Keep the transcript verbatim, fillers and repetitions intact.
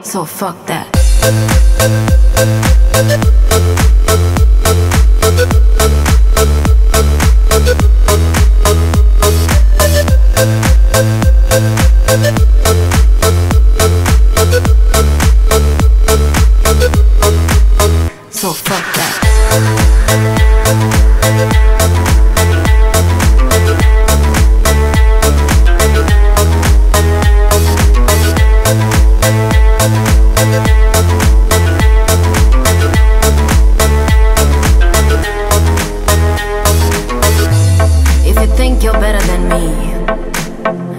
So fuck that. So fuck that. If you think you're better than me,